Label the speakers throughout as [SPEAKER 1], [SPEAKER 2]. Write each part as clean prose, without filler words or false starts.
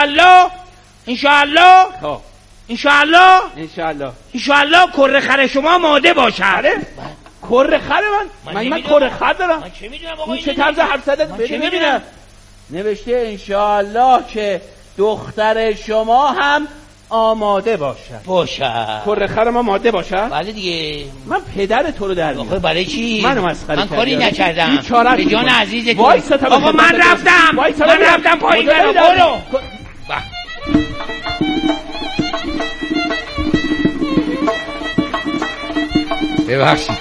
[SPEAKER 1] انشاءالله کره خر شما ماده باشه.
[SPEAKER 2] کره خر من کره خر دارم؟
[SPEAKER 1] من چه میدونم
[SPEAKER 2] این چه طرز حرف زدن؟ ببینم نوشته انشاءالله که دختر شما هم آماده باشه. کره خر ما ماده باشه؟
[SPEAKER 1] بله دیگه.
[SPEAKER 2] من پدر تو رو در میارم.
[SPEAKER 1] برای چی؟
[SPEAKER 2] منو مسخره
[SPEAKER 1] من کاری نکردم.
[SPEAKER 2] به
[SPEAKER 1] جان عزیز تو.
[SPEAKER 2] آقا
[SPEAKER 1] من رفتم پایین. برو.
[SPEAKER 3] ببخشید.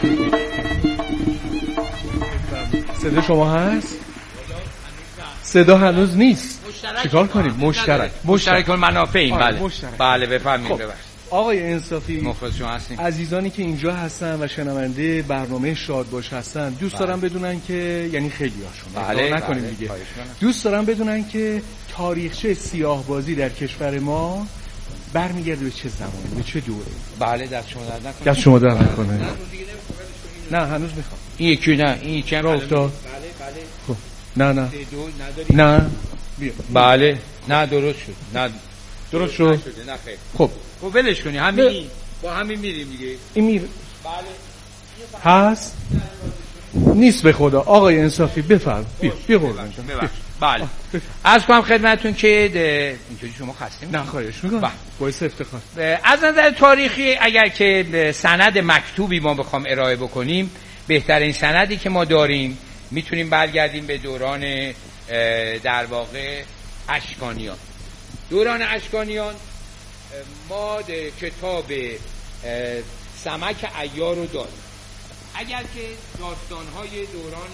[SPEAKER 4] صدا شما هست؟ صدا هنوز نیست. چیکار کنیم؟ مشترک
[SPEAKER 3] المنافعیم. بله بله بفهمید.
[SPEAKER 4] خب.
[SPEAKER 3] ببخشید
[SPEAKER 4] آقای انصافی،
[SPEAKER 3] مخلص شما هستیم.
[SPEAKER 4] عزیزانی که اینجا هستن و شنونده برنامه شادباش هستن دوست دارم بدونن که یعنی خیلی هاشون نکنیم دیگه، دوست دارم بدونن که تاریخچه سیاه بازی در کشور ما برمیگرده به چه زمانی، به چه دوره؟
[SPEAKER 3] بله دست شما در نکنه.
[SPEAKER 4] دست شما در نکنه. نه هنوز میخوام.
[SPEAKER 3] این یکی نه، این یکی هم
[SPEAKER 4] افتاد. خب نه بیا.
[SPEAKER 3] بله نه درست شد. نه
[SPEAKER 4] درست شد.
[SPEAKER 3] نه خیر.
[SPEAKER 4] خب
[SPEAKER 3] ولش کنی همین با همین میریم دیگه.
[SPEAKER 4] این میره. بله هست نیست به خدا. آقای انصافی بفرم. بیا قربان.
[SPEAKER 3] بله عرض کنم خدمتتون که اینطوری شما خسته
[SPEAKER 4] نه خواهش میکنم. باعث افتخار.
[SPEAKER 3] از نظر تاریخی اگر که سند مکتوبی ما بخوام ارائه بکنیم، بهترین سندی که ما داریم میتونیم برگردیم به دوران در واقع اشکانیان. دوران اشکانیان ما کتاب سمک عیار رو داریم. اگر که داستان‌های دوران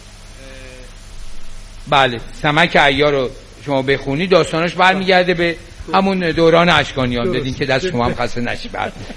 [SPEAKER 3] بله سمک عیار رو شما بخونی داستاناش برمیگرده به همون دوران اشکانیان. بدین که دست شما هم خسته نشه.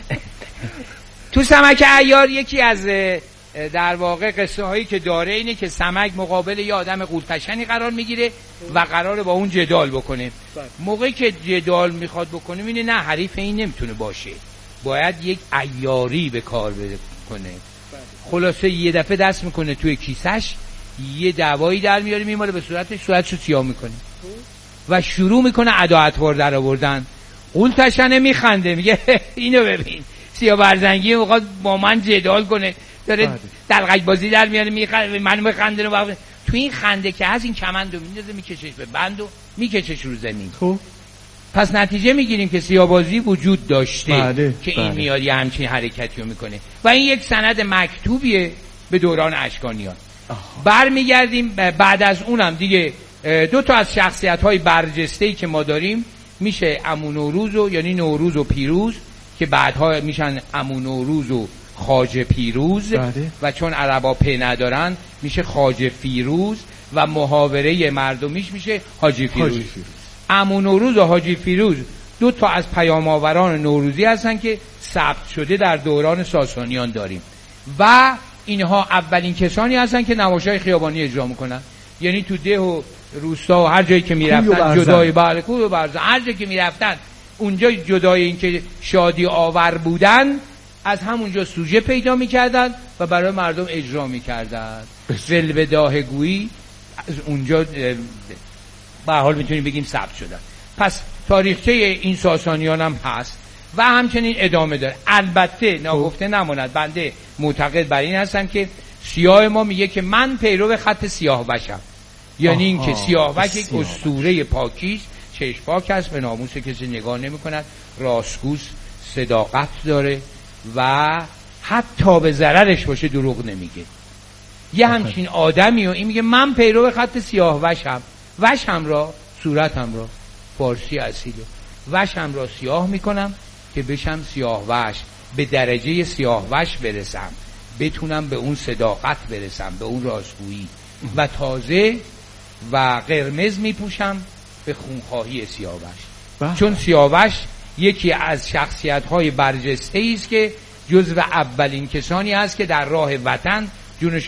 [SPEAKER 3] تو سمک عیار یکی از در واقع قصه هایی که داره اینه که سمک مقابل یه آدم قولتشنی قرار میگیره و قراره با اون جدال بکنه. موقعی که جدال میخواد بکنه اینه نه حریف این نمیتونه باشه، باید یک عیاری به کار بکنه. خلاصه یه دفعه دست میکنه توی کیسش یه دوایی در میاره میماله به صورتشو سیاه میکنه و شروع میکنه ادا اطوار در آوردن. قولتشنه میخنده میگه اینو ببین سیاه برزنگی میخواد با من جدال کنه، داره دلقک بازی در میاره میخنده منو میخنده رو تو این خنده که از این کمندو میندازه میکشش به بند و میکشش رو زمین. پس نتیجه میگیریم که سیاه‌بازی وجود داشته که این میاد یه همچین حرکتی رو میکنه و این یک سند مکتوبیه به دوران اشکانیان. برمیگردیم بعد از اونم دیگه دو تا از شخصیت‌های برجسته‌ای که ما داریم میشه عمو نوروز و یعنی نوروز و پیروز که بعدها میشن عمو نوروز و خواجه پیروز و چون عربا پی ندارن میشه خواجه فیروز و محاوره مردمیش میشه حاجی فیروز. عمو نوروز و حاجی فیروز دو تا از پیام آوران نوروزی هستن که ثبت شده در دوران ساسانیان داریم و اینها اولین کسانی هستن که نواشای خیابانی اجرا میکنن. یعنی تو ده و روستا و هر جایی که میرفتن جدای کوه و برزن هر جایی که میرفتن اونجا جدای این که شادی آور بودن از همونجا سوژه پیدا میکردن و برای مردم اجرا میکردن. ولبداه گویی از اونجا به حال میتونیم بگیم ثبت شدن. پس تاریخچه این ساسانیان هم هست و همچنین ادامه داره. البته ناگفته نماند بنده معتقد بر این هستم که سیاه ما میگه که من پیرو خط سیاهوشم، یعنی این که سیاهوش یک اسطوره پاکیست، چشم پاک است، به ناموس کسی نگاه نمی‌کند، راستگوست، صداقت داره و حتی به ضررش باشه دروغ نمیگه. یه همچین آدمی و این میگه من پیرو خط سیاهوشم، وشم را صورتم را فارسی اصیله وشم را سیاه میکنم که بشم سیاهوش، به درجه سیاهوش برسم، بتونم به اون صداقت برسم، به اون راستگویی و تازه و قرمز میپوشم به خونخواهی سیاوش. چون سیاوش یکی از شخصیت‌های برجسته‌ای است که جزو اولین کسانی است که در راه وطن جونش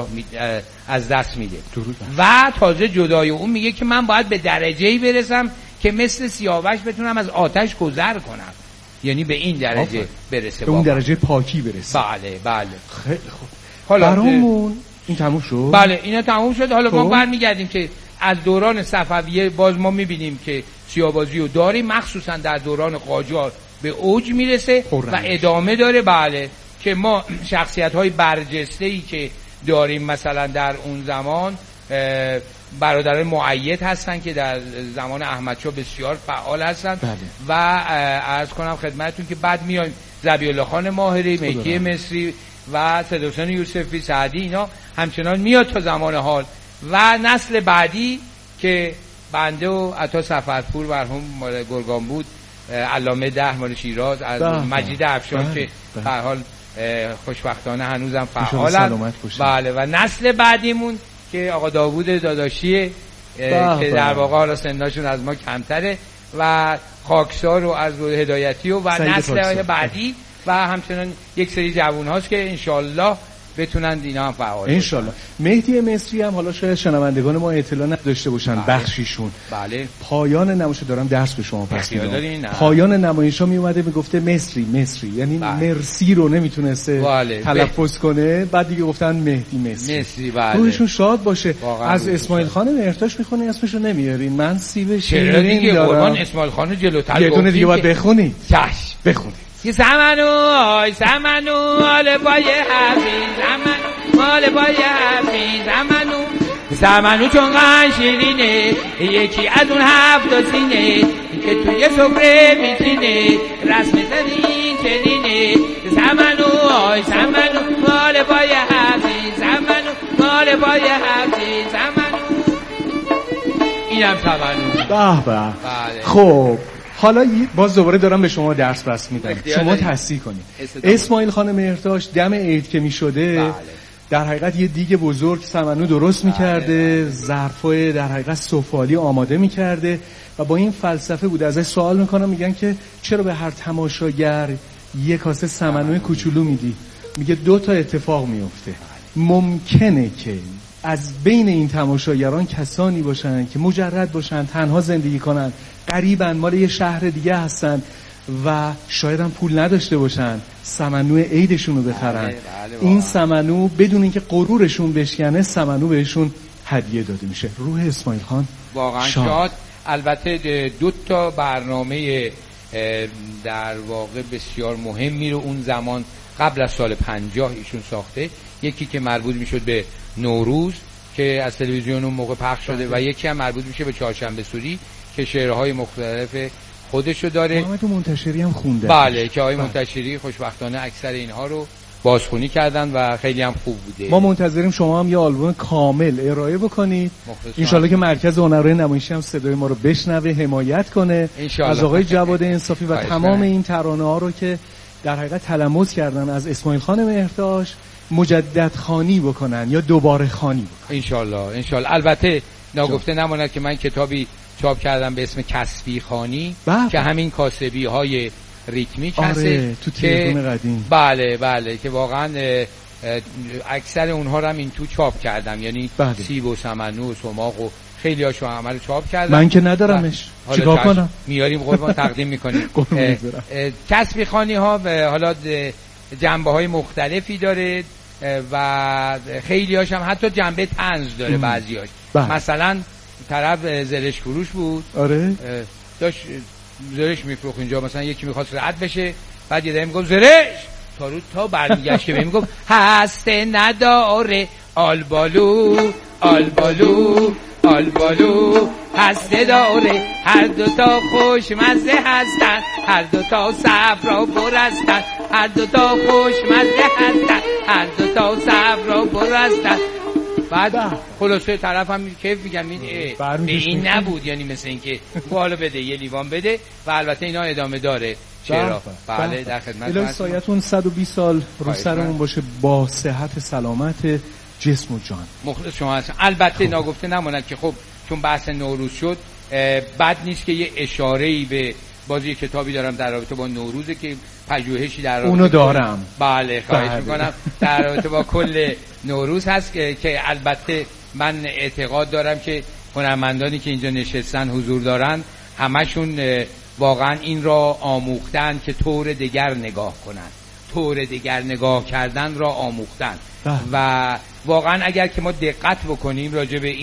[SPEAKER 3] از دست میده و تازه جدای اون میگه که من باید به درجه‌ای برسم که مثل سیاوش بتونم از آتش گذر کنم، یعنی به این درجه برسه،
[SPEAKER 4] به اون درجه پاکی برسه.
[SPEAKER 3] بله
[SPEAKER 4] خیلی خوب. حالا برامون این تموم شد؟
[SPEAKER 3] بله اینا تموم شد. حالا ما برمیگردیم که از دوران صفویه باز ما میبینیم که سیاه‌بازی رو داریم، مخصوصا در دوران قاجار به اوج میرسه و ادامه داره. بله که ما شخصیت‌های برجسته‌ای که داریم مثلا در اون زمان برادران مؤید هستن که در زمان احمدشاه بسیار فعال هستن.
[SPEAKER 4] بله.
[SPEAKER 3] و عرض کنم خدمتتون که بعد میایم ذبیح‌الله خان ماهری، مهدی مصری و صدرحسین یوسفی سعدی، اینا همچنان میاد تا زمان حال. و نسل بعدی که بنده و عطا سفرپور مرحوم مال گرگان بود، علامه ده مال شیراز، از مجید افشار که به هر حال خوشبختانه هنوزم فعالن. بله و نسل بعدیمون که آقا داوود داداشیه که در واقع حالا سنشون از ما کمتره و خاکسار و از هدایتی و نسل بعدی و همچنان یک سری جوان هاست که انشالله بتونن اینا هم فعال
[SPEAKER 4] انشالله. مهدی مصری هم حالا شاید شنوندگان ما اطلاع نداشته باشن، بخشیشون
[SPEAKER 3] بله
[SPEAKER 4] پایان نمایش دارم درس به شما پس میدم. پایان نمایشا می اومده میگفته مصری یعنی مرسی رو نمیتونسته تلفظ کنه، بعد دیگه گفتن مهدی مصری. روحشون شاد باشه. از اسماعیل خان مهرتاش میخونی اسمشو نمیارین، من سیب شیرین دارم.
[SPEAKER 3] قربان اسماعیل خانو جلوتر
[SPEAKER 4] یه دونه دیگه باید بخونی.
[SPEAKER 3] چش
[SPEAKER 4] بخونی.
[SPEAKER 1] سمنو مال بای حفیظ، مال بای حفیظ، سمنو چون قن شیرینه، یکی از اون 7 سینه که توی سفره میتینه، رسم زمین چنینه. سمنو مال بای حفیظ، مال بای حفیظ،
[SPEAKER 3] اینم سمنو.
[SPEAKER 4] به. خب حالا باز دوباره دارم به شما درس بس میدم، شما تصحیح کنید. اسماعیل خان مهرتاش دم عید که میشده در حقیقت یه دیگ بزرگ سمنو درست میکرده، ظرفای در حقیقت سفالی آماده میکرده و با این فلسفه بود. ازش سوال میکنم، میگن که چرا به هر تماشاگر یه کاسه سمنوی کوچولو میدی؟ میگه 2 تا اتفاق میفته. ممکنه که از بین این تماشاگران کسانی باشن که مجرد باشن، تنها زندگی کنن، غریبن، مال یه شهر دیگه هستن و شاید هم پول نداشته باشن سمنو عیدشون رو بخرن. این سمنو بدون اینکه غرورشون بشکنه، سمنو بهشون هدیه داده میشه. روح اسماعیل خان
[SPEAKER 3] واقعا شاد. البته 2 تا برنامه در واقع بسیار مهمی رو اون زمان قبل از سال 50 ایشون ساخته. یکی که مربوط میشد به نوروز که از تلویزیون اون موقع پخش شده و یکی هم مربوط میشه به چهارشنبه سوری که شعرهای مختلف خودشو داره.
[SPEAKER 4] محمد منتشری هم خونده.
[SPEAKER 3] بله که آقای منتشری خوشبختانه اکثر اینها رو بازخوانی کردن و خیلی هم خوب بوده.
[SPEAKER 4] ما منتظریم شما هم یه آلبوم کامل ارائه بکنید. انشالله که مرکز هنرهای نمایشی هم صدای ما رو بشنوه، حمایت کنه از آقای جواد انصافی و تمام این ترانه ها رو که در حقیقت تلموذ کردن از اسماعیل خان مهرتاش مجدد خوانی بکنن یا دوباره خوانی بکنن
[SPEAKER 3] انشالله. البته ناگفته نماند که من کتابی چاپ کردم به اسم کسبی خوانی که همین کاسبی های ریتمیک هست
[SPEAKER 4] تو تلفن قدیم.
[SPEAKER 3] بله که واقعا اکثر اونها رو هم این تو چاپ کردم، یعنی سیب و سمنو و سماق و خیلی هاشو عمل چاپ کردم.
[SPEAKER 4] من که ندارمش، چیکار کنم؟
[SPEAKER 3] میاریم قربان تقدیم میکنیم. کسبی خوانی ها حالا جنبه های مختلفی داره و خیلی هاش هم حتی جنبه طنز داره. بعضیاش مثلا طرف زرش فروش بود، داشت زرش میفروخت اینجا، مثلا یکی میخواست رد بشه، بعد یه دفعه میگفت زرش تا برمیگشت که میگفت هسته نداره آلبالو هسته داره، هر 2 تا خوشمزه هستن، هر 2 تا صفرا برستن، هر 2 تا خوشمزه هستن، هر 2 تا صفرا برستن. بعد خلاصه طرف هم کیف میگم به این نبود، یعنی مثل این که حالا بده یه لیوان بده و البته اینا ادامه داره چرا. بله در خدمت
[SPEAKER 4] الهی سایتون 120 سال رو سرمون باشه با صحت سلامت جسم و جان.
[SPEAKER 3] مخلص شما هستم. البته ناگفته نماند که خب چون بحث نوروز شد بد نیست که یه اشاره‌ای به بازی کتابی دارم در رابطه با نوروزه که پژوهشی در رابطه
[SPEAKER 4] اونو دارم.
[SPEAKER 3] بله خواهش میکنم. در رابطه با کل نوروز هست که البته من اعتقاد دارم که هنرمندانی که اینجا نشستن حضور دارن همشون واقعا این را آموختن که طور دیگر نگاه کنن، طور دیگر نگاه کردن را آموختن و واقعا اگر که ما دقت بکنیم راجع به این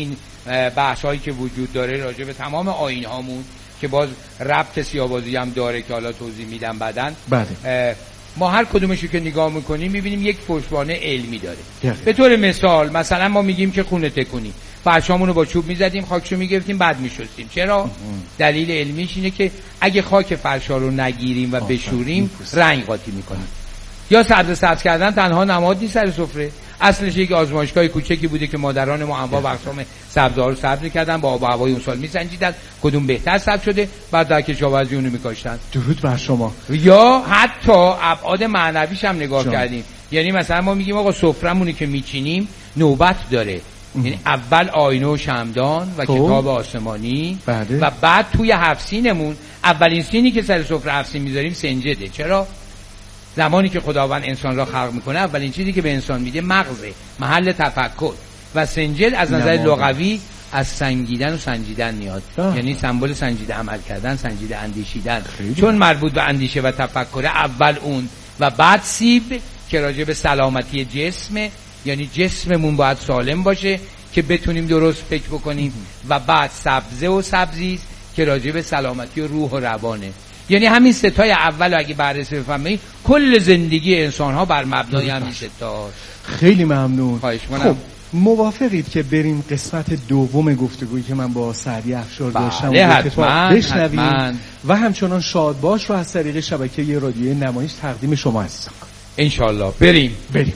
[SPEAKER 3] بحثایی که وجود داره راجع به تمام آیین هامون که باز ربط سیاه‌بازی هم داره که حالا توضیح میدم بعدن. ما هر کدومشو که نگاه میکنیم میبینیم یک پشتوانه علمی داره. به طور مثلا ما میگیم که خونه تکونی، فرشامونو با چوب میزدیم، خاکشو میگرفتیم، بعد میشستیم. چرا؟ دلیل علمیش اینه که اگه خاک فرشا رو نگیریم و بشوریم رنگ قاطی میکنیم. یا سبز کردن تنها نماد نیست سر سفره، اصلش یک آزمایشگاه کوچکی بوده که مادران ما انواع و اقسام سبزها رو سبز کردن، با آب و هوای اون سال میسنجیدن کدوم بهتر سبز شده، بعد در کشاورزی اونو میکاشتن.
[SPEAKER 4] درود بر شما.
[SPEAKER 3] یا حتی ابعاد معنویش هم نگاه کردیم. یعنی مثلا ما میگیم آقا سفره‌مونی که میچینیم نوبت داره، یعنی اول آینه و شمعدان و کتاب آسمانی و بعد توی 7 سینمون اولین سینی که سر سفره 7 سین میذاریم سنجده. چرا؟ زمانی که خداوند انسان را خلق میکنه اولین چیزی که به انسان میده مغزه، محل تفکر، و سنجد از نظر لغوی از سنگیدن و سنجیدن میاد، یعنی سمبل سنجیده عمل کردن، سنجیده اندیشیدن. چون مربوط به اندیشه و تفکر اول اون و بعد سیب که راجع به سلامتی جسمه، یعنی جسممون باید سالم باشه که بتونیم درست فکر بکنیم، و بعد سبزه و سبزی که راجع به سلامتی و روح و روانه. یعنی همین ستای اول اگه بررسی بفهمید کل زندگی انسان ها بر مبنای همین ستا.
[SPEAKER 4] خیلی ممنون.
[SPEAKER 3] خواهش کنم.
[SPEAKER 4] خب موافقید که بریم قسمت دوم گفتگویی که من با سعدی افشار داشتم بشنویم و همچنان شادباش رو از طریق شبکه رادیویی نمایش تقدیم شما هستم
[SPEAKER 3] انشالله. بریم.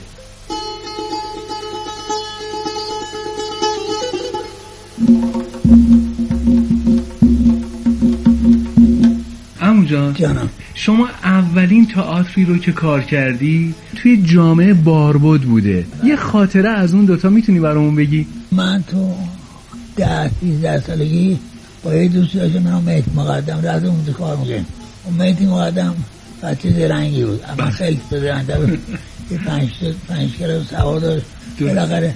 [SPEAKER 5] جانم، شما اولین تئاتری رو که کار کردی توی جامعه باربد بوده، یه خاطره از اون دوتا میتونی برامون بگی؟
[SPEAKER 6] من تو 10-12 سالگی با یه دوستی داشتم به نام مهدی مقدم رفتم اونجا کار می‌کردم. اون مهدی مقدم بچه زرنگی بود، اما خیلی زرنگ‌تر بود. یه 5 کلاس سواد داشت. بالاخره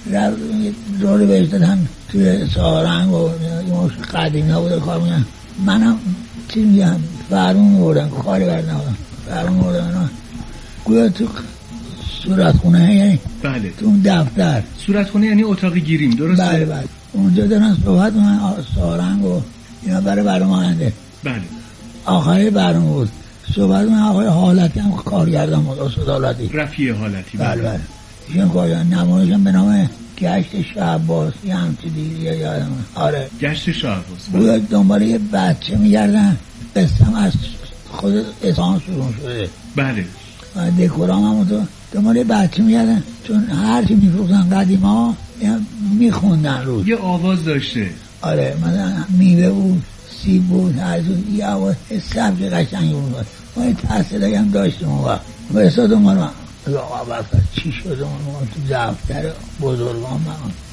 [SPEAKER 6] رول بهش دادن توی سارنگ و قدیمی ها بود کار می‌کردن. منم چی میگم فرمون بردن، کاری برد نبودن، فرمون بردن گویا تو صورتخونه، یعنی
[SPEAKER 5] بله
[SPEAKER 6] تو اون دفتر
[SPEAKER 5] صورتخونه یعنی اتاق گیریم، درسته؟
[SPEAKER 6] بله اونجا دارن صحبت من سارنگ و اینا برنامه‌نده.
[SPEAKER 5] بله
[SPEAKER 6] آخری برنامه بود صحبت من آقای حالتی هم کارگردان بود، استاد حالتی،
[SPEAKER 5] رفیع حالتی.
[SPEAKER 6] بله ایشون کارگردان، نمایشم به نام گشت شهباز یه همچی دیگه یادم. آره
[SPEAKER 5] گشت شهباز.
[SPEAKER 6] گویا دنبال یه بچه میگردن، قصم از خود اصحان شروع شده.
[SPEAKER 5] بله
[SPEAKER 6] و دکورام هم دنبال بچه میگردن، چون هرچی میفروختن قدیما میخوندن روش،
[SPEAKER 5] یه آواز داشته.
[SPEAKER 6] آره مثلا میوه بود، سیب بود، یه آواز سبک قشنگی بود. ما یه تحصیلایی هم داشتیم اون و اصلا دنبال من چی شده من تو دفتر بزرگان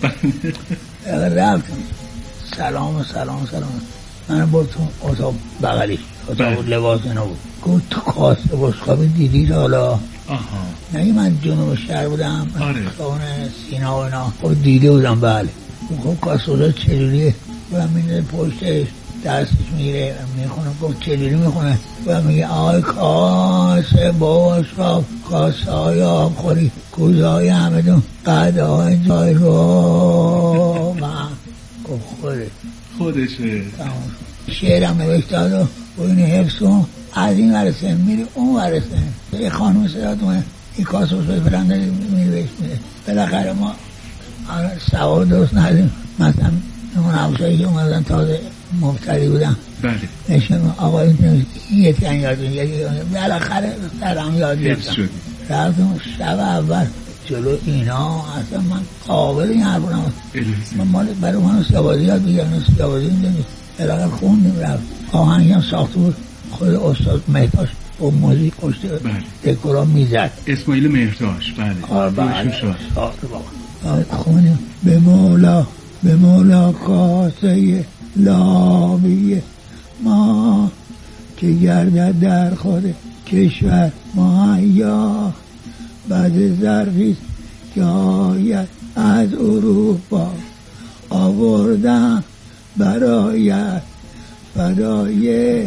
[SPEAKER 6] من رفتم سلام من بود تو اتاق بغلی، اتاق لباس اینا بود. گفت تو کاسه بشقابی دیدی حالا؟ نگه من جنوب شهر بودم، خونه سینا و اینا. خب دیده بودم. بله. خب کاسه بزرگ چجوریه؟ بودم میده پشتش دستش میگیره میخونه. گفت چجوری میخونه؟ بودم میگه آی کاسه بشقاب، کاسه های آب خوری، کوزه های همه دون، قده های جای رو من. گفت
[SPEAKER 5] خودشه.
[SPEAKER 6] شعرم نوشتاد و این حفظون از این ورسه میری اون ورسه. یه خانوم صداد اومد این کاسه بسوی برنده میری بهش میره. بالاخره ما سواد درست ندیم. مثلا اون حوشایی که اومدن تازه مبتدی بودن.
[SPEAKER 5] بله
[SPEAKER 6] نشون آقا این یکی یادون بالاخره سرم یاد گرفتم. رفتم شب اول جلو اینا اصلا من قابل این حرف نمید. من مال برای من سیابازی یاد بگیرن، سیابازی میدونید بالاخره خوندیم. رفت آهنگی هم ساخته بود خود استاد مهداش با موزیک پشت دکورا میزد،
[SPEAKER 5] اسماعیل مهداش. بله
[SPEAKER 6] بله ساخته بابا. خوندیم به مولا کاسه لابی ما که گردد در خود کشور مهیا، بعد ظرفیست که آید از اروپا آوردم برایت فدای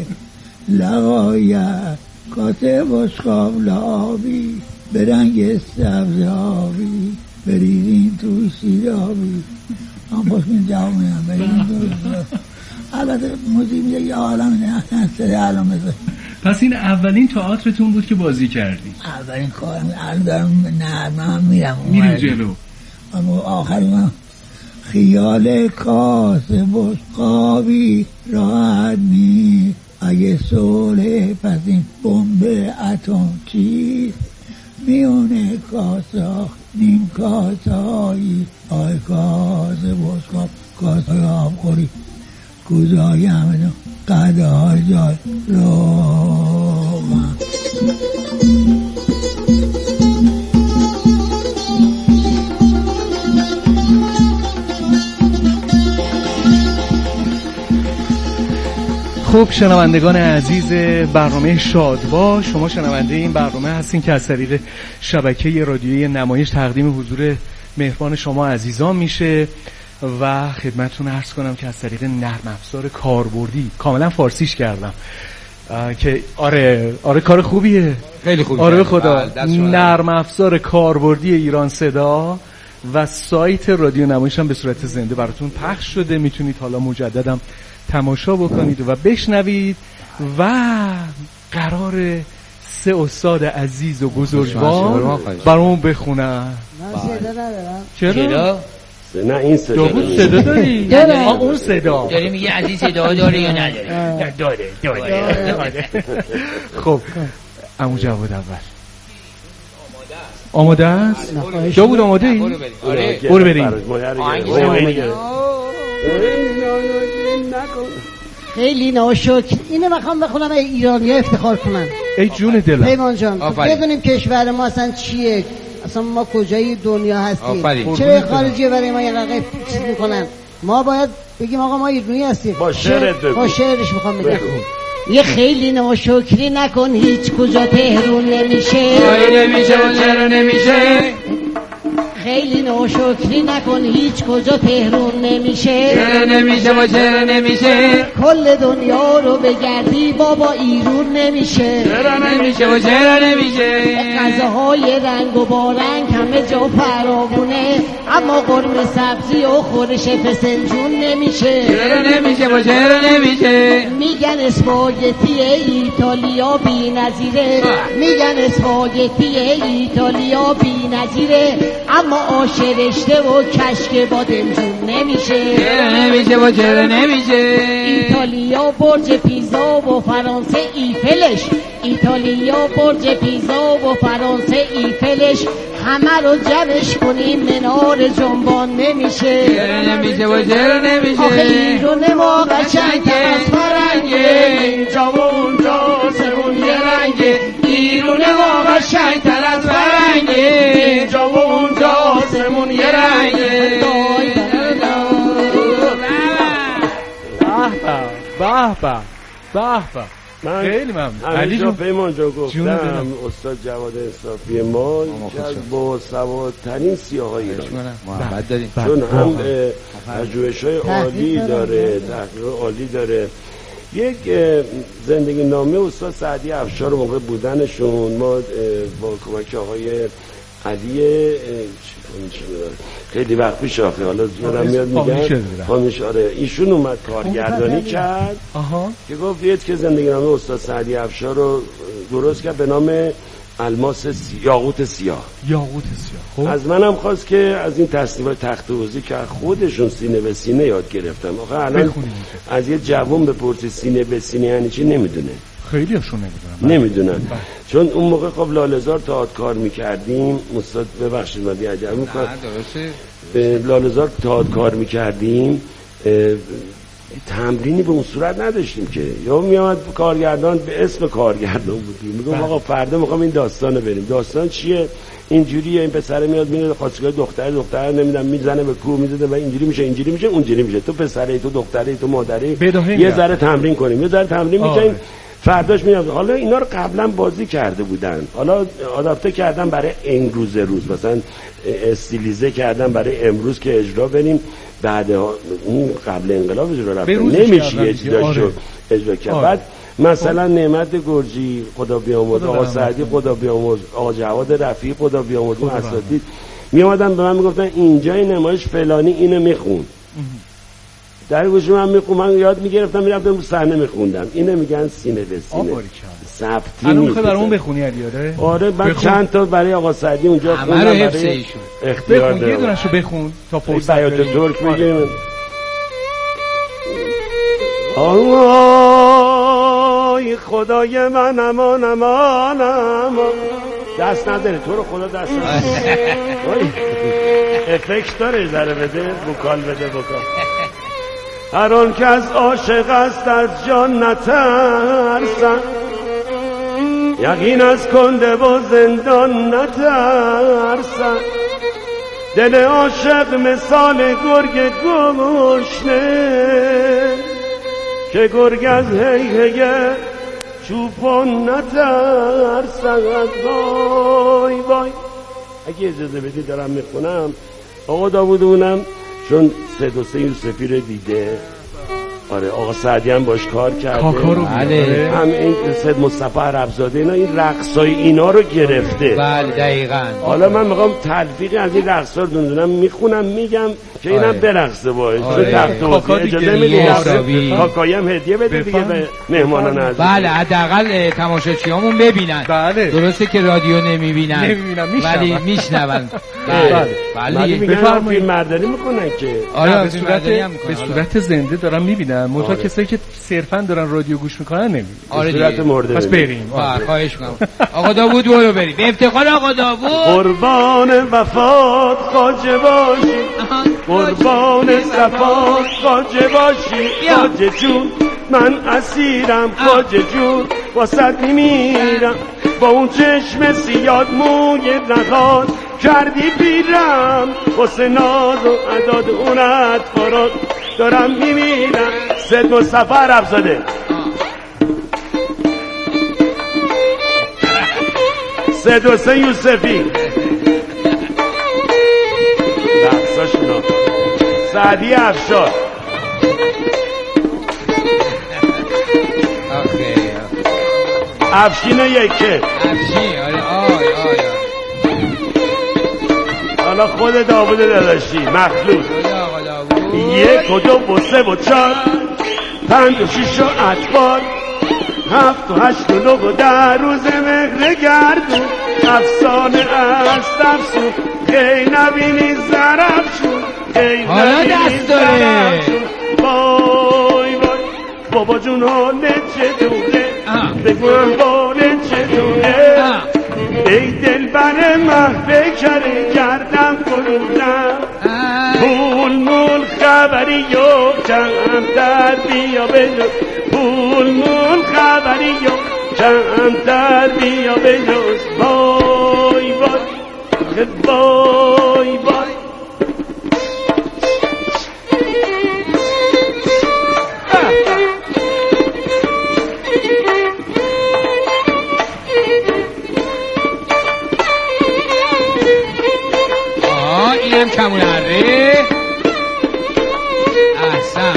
[SPEAKER 6] لغایت، کاسه بشقاب لابی به رنگ سبز آبی، بریزین تو سیرابی باش این جواب میدم. البته موزیک میگه یه عالم نه الان بذار.
[SPEAKER 5] پس این اولین تئاترتون بود که بازی کردی؟
[SPEAKER 6] اولین کارم الان دارم نرمم میرم
[SPEAKER 5] جلو.
[SPEAKER 6] اما آخری من خیال کاسه بشقابی راحت نیست، اگه صلح پس این بمب اتم چیست، میونه کاسه نیم کاسه هایی آی کاسه بشقاب کاسه های آب خوری کوزایی همه قده های جای روغن.
[SPEAKER 5] خب شنوندگان عزیز برنامه شادباش، شما شنونده این برنامه هستین که از طریق شبکه رادیویی نمایش تقدیم حضور مهربان شما عزیزان میشه و خدمتتون عرض کنم که از طریق نرم افزار کاربردی، کاملا فارسیش کردم که آره کار خوبیه،
[SPEAKER 3] خیلی خوبه،
[SPEAKER 5] آره خدا. نرم افزار کاربردی ایران صدا و سایت رادیو نمایش هم به صورت زنده براتون پخش شده، میتونید حالا مجددم تماشا بکنید و بشنوید و قرار 3 استاد عزیز و بزرگوار برامون بخونن.
[SPEAKER 7] من صدا ندارم.
[SPEAKER 5] چرا؟
[SPEAKER 8] نه این صدا
[SPEAKER 5] داری؟ اون صدا
[SPEAKER 3] داری میگه عزیز صدا داره یا نداره؟
[SPEAKER 5] داره. خب عمو جواد اول آماده است؟ جواد آماده ای؟ برو بریم.
[SPEAKER 7] خیلی ناشکر اینو میخوام بخونم ایرانی افتخار کنن.
[SPEAKER 5] ای جون دلم
[SPEAKER 7] پیمان جان بدونیم کشور ما اصلا چیه، اصلا ما کجای دنیا هستیم، چرا خارجی برای ما یه رقم چیز میکنن. ما باید بگیم آقا ما ایرانی هستیم. با شعرش میخوام بگم یه خیلی ناشکری نکن هیچ کجا تهرون نمیشه،
[SPEAKER 3] چرا نمیشه،
[SPEAKER 7] خیلی ناشکری نکن هیچ کجا تهرون نمیشه،
[SPEAKER 3] چرا نمیشه،
[SPEAKER 7] کل دنیا رو بگردی بابا ایرون نمیشه،
[SPEAKER 3] چرا نمیشه،
[SPEAKER 7] غذاهای رنگ و بارنگ همه جا فراوونه اما قرمه سبزی و خورش فسنجون نمیشه،
[SPEAKER 3] چرا نمیشه،
[SPEAKER 7] میگن اسپاگتی ایتالیا بی‌نظیره، میگن اسپاگتی ایتالیا بی‌نظیره اما آش رشته و کشک بادمجون نمیشه،
[SPEAKER 3] چرا نمیشه،
[SPEAKER 7] ایتالیا برج پیزا و فرانسه ایفلش، ایتالیا برج پیزا و فرانسه ایفلش همه رو جمعش کنیم منار جنبان نمیشه،
[SPEAKER 3] چرا نمیشه،
[SPEAKER 7] آخه ایرون ما قشنگ‌تر از فرنگه،
[SPEAKER 3] اینجا و اونجا سمون یه رنگه، ایرون ما قشنگ‌تر از فرنگه، اینجا و اونجا سمون یه رنگه.
[SPEAKER 5] به خیلی ممنون.
[SPEAKER 8] علی جون پیمان جان گفتم استاد جواد انصافی ما یکی از باسوادترین سیاه‌های ایران
[SPEAKER 3] محبت داریم،
[SPEAKER 8] چون هم پژوهش‌های عالی داره، تحقیق عالی داره. یک زندگی نامه استاد سعدی افشار موقع بودنشون ما با کمک آقای علی خیلی وقت پیش آخه حالا یادم میاد میگن خانش آره ایشون اومد کارگردانی کرد که گفت بیاد که زندگی نامه استاد سعدی افشار رو درست کرد به نام الماس یاقوت سیاه.
[SPEAKER 5] خب
[SPEAKER 8] از منم خواست که از این تصنیفات تخت وزی که خودشون سینه به سینه یاد گرفتم. آخه الان از یه جوون بپرسی سینه به سینه یعنی چی نمیدونه،
[SPEAKER 5] خیلی هاشون
[SPEAKER 8] نمیدونن. چون اون موقع خب لاله‌زار تئاتر کار میکردیم، استاد ببخشید من بی‌ادبی میکنم، لاله‌زار تئاتر کار میکردیم، تمرینی به اون صورت نداشتیم که یا میامد کارگردان به اسم کارگردان بودیم میگم آقا فردا میخوام این داستانو بریم. داستان چیه؟ اینجوریه، این پسر میاد میره خواستگاه دختر نمیدونم میزنه به کوه میزنه و اینجوری میشه اونجوری میشه، تو پسری تو دختری تو مادری یه ذره تمرین کنیم، یه ذره تمرین میکنیم، فرداش میاد. حالا اینا رو قبلا بازی کرده بودن، حالا آداپته کردن برای امروز روز، مثلا استیلیزه کردن برای امروز که اجرا بریم. بعد اون قبل انقلاب اجرا رفتن نمیشه یه چیزاشو اجرا کرد. بعد مثلا نعمت گرجی خدا بیامرز، آقا سعدی خدا بیامرز، آقا جواد رفیعی خدا بیامرز، اون اساتید می اومدن به من میگفتن اینجای نمایش فلانی اینو میخون، در گوش من یاد میگرفتم میرفتم رو صحنه میخوندم. اینه میگن سینه به سینه. ثبتی
[SPEAKER 5] الان میخوای برامون بخونی علیاره؟
[SPEAKER 8] آره من چند تا برای آقا سعدی اونجا خوندم.
[SPEAKER 3] برای حفظ ایشون
[SPEAKER 8] اختیار
[SPEAKER 5] دارم. یه دونشو بخون تا فرصت
[SPEAKER 8] بیات ترک میگیم. آی خدای من امان دست نداره تو رو خدا دست نداره. افکت داره ذره بده وکال بده وکال. هر آن که از عاشق است از جان نترسد، یقین از کنده و زندان نترسد. دل عاشق مثال گرگ گشنه که گرگ از هیهه چوپان نترسد. وای وای اگه اجازه بدی دارم میخونم. آقا داوود اونم چون سید حسین یوسفی رو دیده، آره آقا سعدی هم باش کار کرده، هم این سید مصطفی عربزاده اینا این رقصای اینا رو گرفته.
[SPEAKER 3] بله دقیقاً.
[SPEAKER 8] حالا من میخوام تلفیقی از این رقصا رو دونم میخونم میگم که اینم برقصه باید. اجازه میدید کاکایی هم هدیه بده دیگه به مهمانان عزیز.
[SPEAKER 3] بله حداقل تماشاچیامون ببینن.
[SPEAKER 5] بله
[SPEAKER 3] درسته که رادیو نمیبینن ولی میشنون.
[SPEAKER 8] بله بفرمایید. فیلم برداری میکنن که
[SPEAKER 5] آره به صورت زنده دارم میبینم. منتها کسایی که صرفا دارن رادیو گوش میکنن نمیبینن.
[SPEAKER 8] آره صورت مرده.
[SPEAKER 5] پس بریم.
[SPEAKER 3] خواهش میکنم. آقا داوود برو بریم. به افتخار آقا داوود.
[SPEAKER 8] قربان وفات خواجه باشی، قربان صفات خواجه باشی. خواجه جون من اسیرم، خواجه جون واسط میمیرم. با اون چشم سیاد موی نهاد کردی پیرم، واسه ناز و عداد اون اطفارات دارم میمیرم. سید مصطفی عربزاده. سید حسین یوسفی رقصاشونا. سعدی افشار. افشین یکه. حالا خود داوود داداشی مخلوط. 1 و 2 و 3 و 4 5 و 6 و اطفال 7 و 8 و 9 و 10 روز مهر گردون. افسانه است افسون کی نبینی زرفشون، کی نبینی زرفشون. وای وای بابا جون حاله چطوره، بگو حاله چطوره. ای دل بر محفه کره کردم کنونم. پول مول خبری و کمتر بیا بجز، پول مول خبری و کمتر بیا بجز. وای وای وای وای.
[SPEAKER 3] اینم کمون اره. احسن.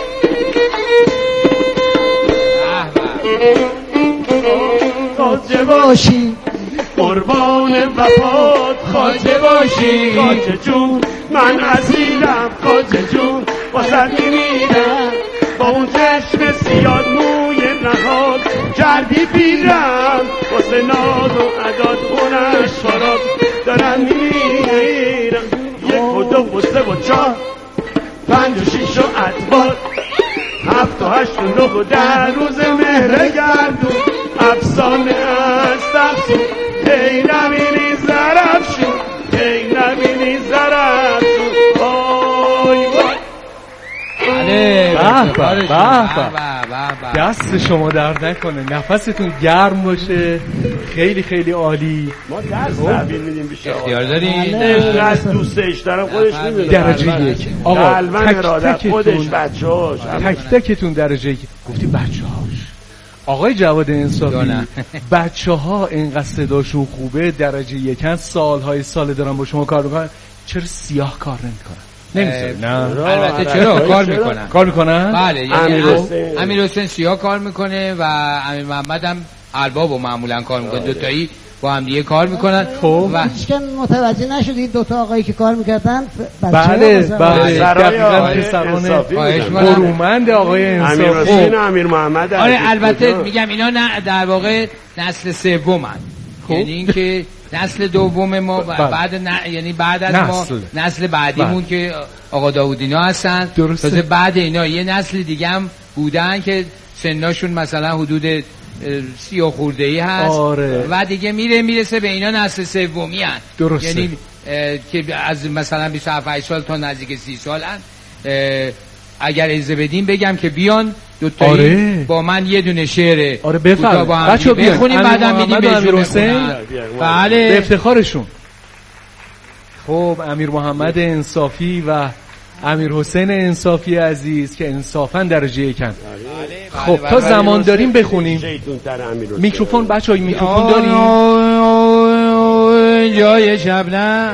[SPEAKER 6] خواجه باشی
[SPEAKER 8] قربان وفات خواجه باشی. خواجه جون من اسیرم، خواجه جون واسط میمیرم. با اون چشم سیاد موی نهاد کردی پیرم، واسه ناز و عداد اونش فراد دارم میمیرم. 1 و 2 و 3 و 4 5 و 6 و اطفال 7 و 8 و 9 و 10 روز مهر گردون. افسانه است افسون کی نبینی زرفشون، کی نبینی زرفشون. وای وای.
[SPEAKER 5] دست شما درد نکنه، نفستون گرم باشه. خیلی خیلی عالی.
[SPEAKER 8] ما دست تحویل میدیم بیشتر.
[SPEAKER 3] اختیار دارین.
[SPEAKER 8] از دوستش دارم خودش میدونه.
[SPEAKER 5] درجه 1 آقا تک
[SPEAKER 8] خودش بچه‌هاش
[SPEAKER 5] تک تکتون درجه 1. گفتی بچه‌هاش. آقای جواد انصافی بچه‌ها اینقدر صداشون خوبه درجه 1 سالهای سال دارن با شما کار میکنن، چرا سیاه کار نمیکنن؟
[SPEAKER 3] نه البته چرا کار میکنن؟ بله امیر حسین سیاه کار میکنه و امیر محمد هم الباب و معمولا کار میکنه. دوتایی با هم دیگه کار میکنن.
[SPEAKER 7] خب هیچکن متوجه نشدید دوتا آقایی که کار میکردن
[SPEAKER 5] بله دقیقاً پسران برومند آقای انصافی
[SPEAKER 8] امیر حسین و امیر محمد.
[SPEAKER 3] آره البته میگم اینا نه در واقع نسل سومن، یعنی اینکه نسل دوم ما یعنی بعد از ما نسل بعدیمون که آقا داودینا هستن. تازه بعد اینا یه نسل دیگه هم بودن که سناشون مثلا حدود 30 خورده‌ای هست.
[SPEAKER 5] آره.
[SPEAKER 3] و دیگه میرسه به اینا نسل سومی هست، یعنی که از مثلا 27 سال تا نزدیک 30 سال هست. اگر اجازه بدیم بگم که بیان دوتایی با من یه دونه شعر
[SPEAKER 5] بچه‌ها
[SPEAKER 3] بخونیم بعدم میدیم به
[SPEAKER 5] امیر حسین.
[SPEAKER 3] بله
[SPEAKER 5] به افتخارشون. خب امیر محمد انصافی و امیر حسین انصافی عزیز که انصافا درجه یکن. خب تا زمان داریم بخونیم. میکروفون بچه‌ها میکروفون داریم.
[SPEAKER 3] جای شبنم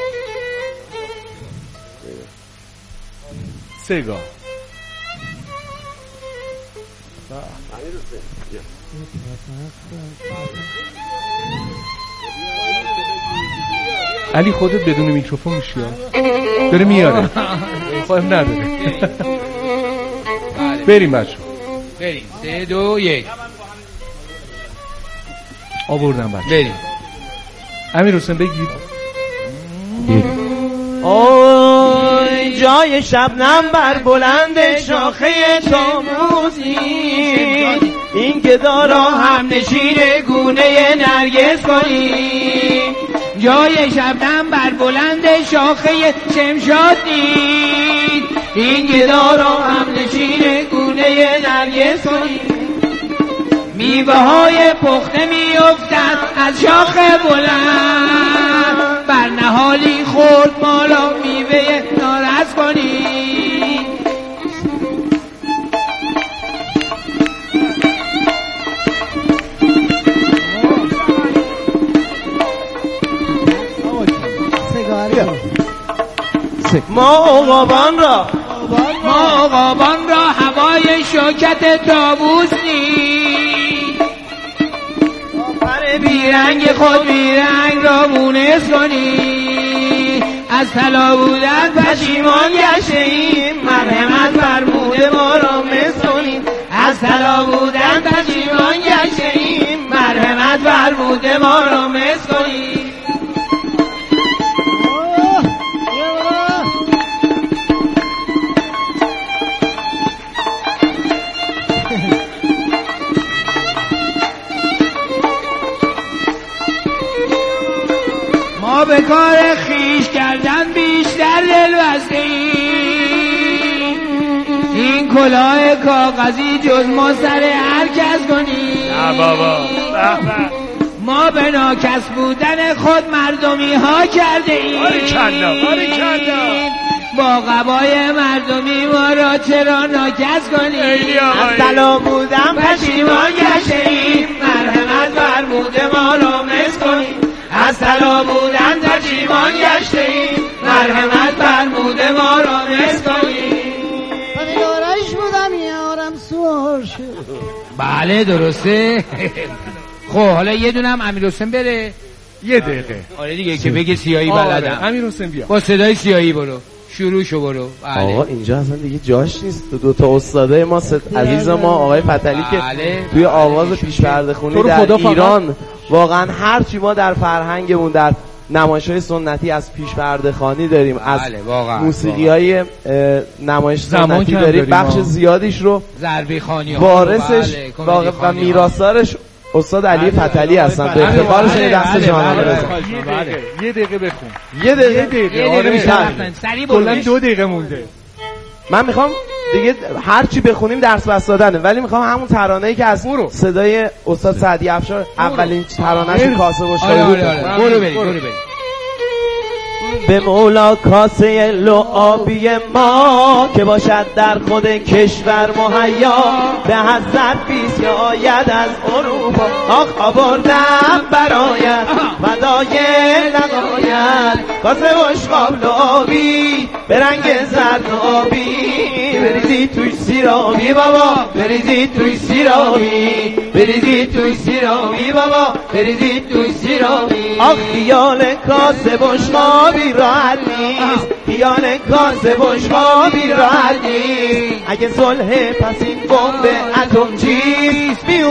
[SPEAKER 5] سگا علی خودت بدون میکروفون میشی داره میاره خواهیم نداره. بریم بچه
[SPEAKER 3] بریم 3 2 1
[SPEAKER 5] آوردم بچه
[SPEAKER 3] بریم.
[SPEAKER 5] امیر حسین بگید.
[SPEAKER 9] آی جای شبنم بر بلند شاخه تاموزی، این که دارا هم نشین گونه نرگس کنی.
[SPEAKER 1] جای شبنم بر بلند شاخه شمشاد دید،
[SPEAKER 9] این که دارا هم نشین گونه نرگس کنی.
[SPEAKER 1] میوه های پخته میافتد از شاخ بلند، بر نهالی خورد مالا میوه نارس کنی.
[SPEAKER 9] ما عقابان
[SPEAKER 1] را هوای شوکت طاووس دید،
[SPEAKER 9] پر
[SPEAKER 1] بیرنگ خود بیرنگ را مونس کنی. از طلا بودن
[SPEAKER 9] پشیمان گشته ایم، مرحمت فرموده ما را مس کنیم. از طلا بودن پشیمان گشته ایم، مرحمت فرموده ما را مس کنیم.
[SPEAKER 1] ما به کار خیش کردن بیشتر دل بستیم، این کلاه کاغذی جز ما سر هر کس کنیم. ما به ناکس بودن خود مردمی ها کرده ایم، با قبای مردمی ما را چرا ناکس کنیم.
[SPEAKER 9] از طلا بودن پشیمان گشته ایم، مرحمت فرموده ما را مس کنیم. از طلا بودن پشیمان گشته ایم، مرحمت فرموده ما را مس کنیم.
[SPEAKER 7] من یارش بودم یارم سوار شد.
[SPEAKER 3] بله درسته. خب حالا یه دونم امیر حسین بره
[SPEAKER 5] یه دقیقه.
[SPEAKER 3] آره دیگه که بگه سیاهی بلدم.
[SPEAKER 5] امیر حسین بیا
[SPEAKER 3] با صدای سیاهی برو شروع شو برو.
[SPEAKER 9] آقا اینجا اصلا دیگه جاش نیست. دو تا استادای ما عزیز ما آقای فتلی که توی آواز پیش پرده خونی در ایران واقعا هرچی ما در فرهنگمون در نمایش‌های سنتی از پیش پرده خوانی داریم، از موسیقی‌های نمایش سنتی داریم، بخش زیادیش رو
[SPEAKER 3] ضربی خوانی
[SPEAKER 9] وارثش و میراثدارش استاد علی فتلی هستن. به افتخارش دست جانانه بزن.
[SPEAKER 5] یه دقیقه بخون.
[SPEAKER 9] یه دقیقه
[SPEAKER 5] آره میشه. کلا 2 دقیقه مونده.
[SPEAKER 9] من میخوام دیگه هر چی بخونیم درس بس دادنه، ولی میخوام همون ترانه‌ای که از صدای استاد سعدی افشار اولین ترانه‌اش کاسه و شاهی بود.
[SPEAKER 3] برو بریم.
[SPEAKER 9] به مولا کاسه لعابی ما که باشد در خود کشور مهیا، به حضرت بیست آید از اروپا، آخ آوردم برایت ودای نقاید. کاسه اشغال لعابی به رنگ زرد آبی، بریزی توی سیرابی بابا بریزی توی سیرابی بریزی توی سیرابی بابا بریزی توی سیرابی آخ خیال کاسه بشقابی راحت نیست خیال کاسه بشقابی راحت نیست اگه صلح پس این بمب اتم چیست